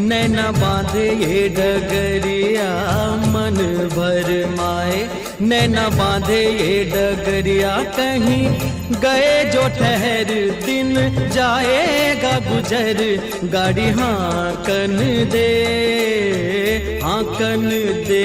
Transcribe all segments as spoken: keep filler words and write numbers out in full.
नैना बांधे ये डगरिया मन भर माए, नैना बांधे ये डगरिया कहीं गए जो ठहर दिन जाएगा गुजर, गाड़ी हाँकन दे हाँकन दे।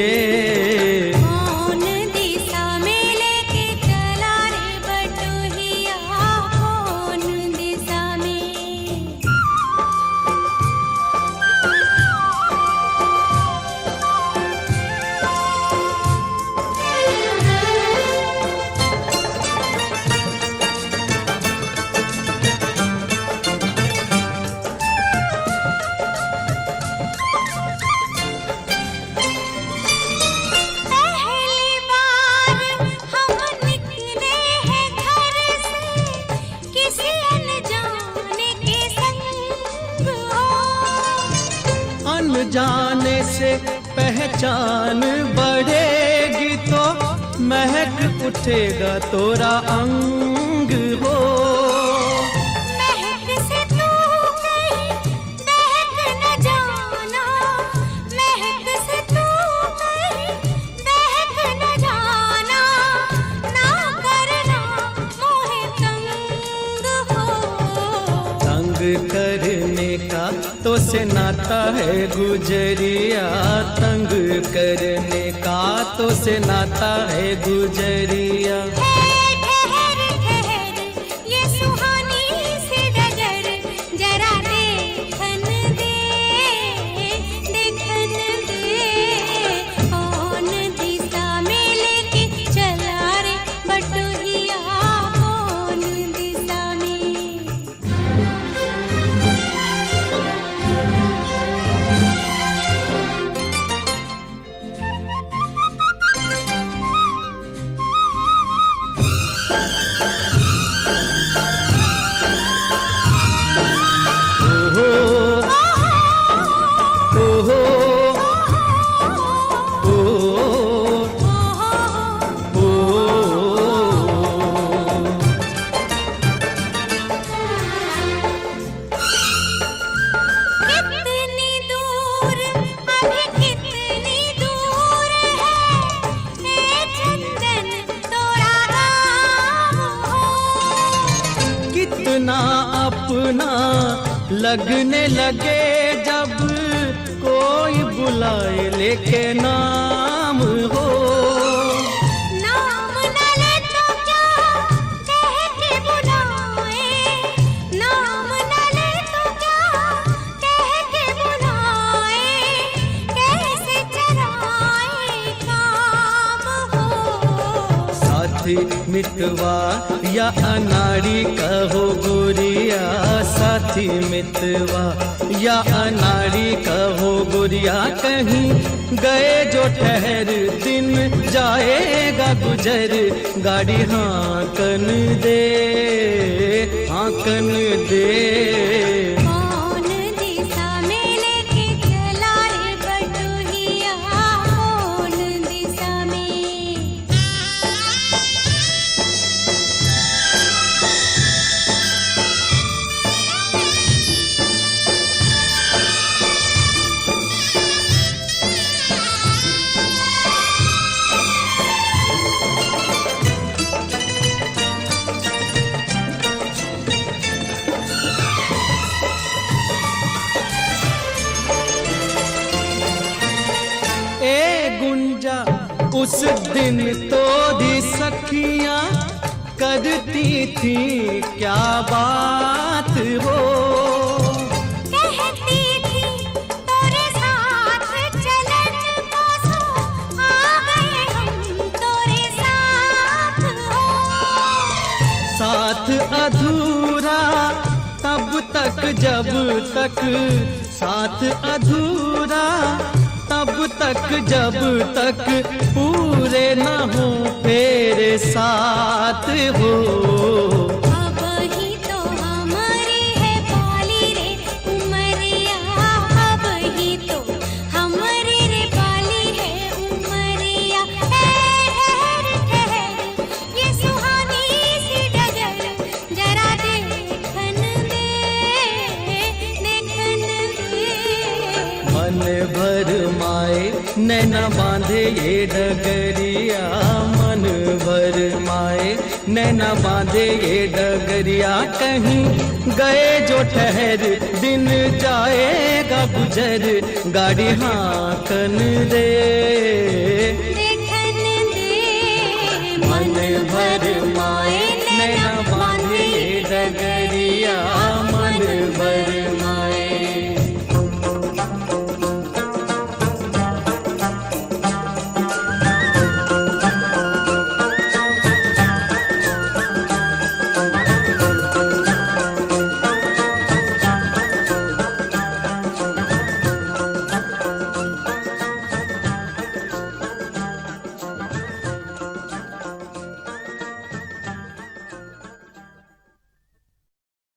जाने से पहचान बढ़ेगी तो महक उठेगा तोरा अंग हो। महक से तू कहीं महक न जाना, महक से तू कहीं महक न जाना, ना करना मोहे तंग हो। तंग करने का तो से नाता है गुजरिया, तंग करने का तो से नाता है गुजरिया। ठहर ठहर ये सुहानी सी डगर जरा देखन दे देखन दे। कौन दिशा में लेके चला रे बटुहिया, कौन दिशा में। कितना अपना लगने लगे जब कोई बुलाए लेके नाम हो। नाम न ले तो क्या कह के बुलाए, नाम न ले तो क्या कह के बुलाए, कैसे चलाए काम हो। साथी मितवा या अनाड़ी कहो गोरिया, साथी मितवा या अनाड़ी कहो गोरिया, कहीं गए जो ठहर दिन जाएगा गुजर, गाड़ी हाँकन दे हाँकन दे। कौन दिशा में लेके चला रे बटुहिया, कौन दिशा में। उस दिन तो दी सखियां करती थी क्या बात हो। कहती थी तोरे साथ चलन को सो, आ गए हम तोरे साथ हो। साथ अधूरा तब तक जब तक, साथ अधूरा तब तक जब तक पूरे न हो तेरे साथ हो। अब ही तो हमारी है पाली रे उमरिया, अब ही तो हमारी रे पाली है उमरिया। ठहर ठहर ये सुहानी सी डगर जरा देखन दे देखन दे। बांधे ये डगरिया मन भर माए, नैना बांधे ये डगरिया कहीं गए जो ठहर, दिन जाएगा गुजर गाड़ी हाँकन दे, देखन दे मन भर माए।